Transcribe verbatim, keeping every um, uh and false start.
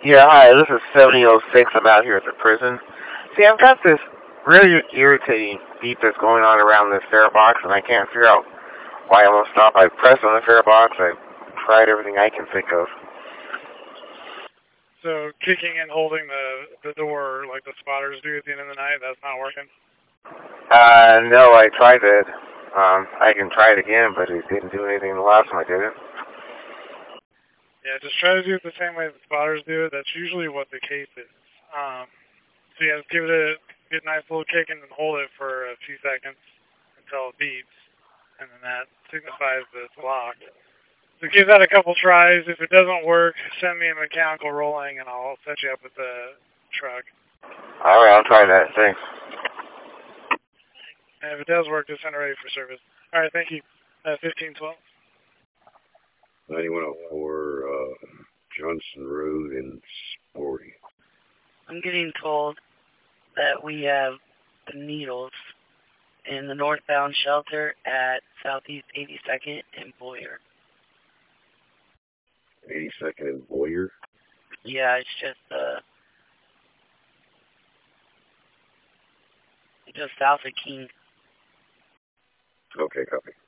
Yeah, hi, this is seventy oh six. I'm out here at the prison. See, I've got this really irritating beep that's going on around this fare box, and I can't figure out why I won't stop. I pressed on the fare box. I tried everything I can think of. So kicking and holding the, the door like the spotters do at the end of the night, that's not working? Uh, no, I tried it. Um, I can try it again, but it didn't do anything the last time I did it. Yeah, just try to do it the same way the spotters do it. That's usually what the case is. Um, so yeah, give it a good nice little kick and then hold it for a few seconds until it beeps, and then that signifies that it's locked. So give that a couple tries. If it doesn't work, send me a mechanical rolling and I'll set you up with the truck. Alright, I'll try that. Thanks. And if it does work, just send it ready for service. Alright, thank you. Uh, fifteen twelve. ninety-one oh four, uh, Johnson Road in Sporty. I'm getting told that we have the needles in the northbound shelter at Southeast eighty-second and Boyer. eighty-second and Boyer? Yeah, it's just, uh, just south of King. Okay, copy.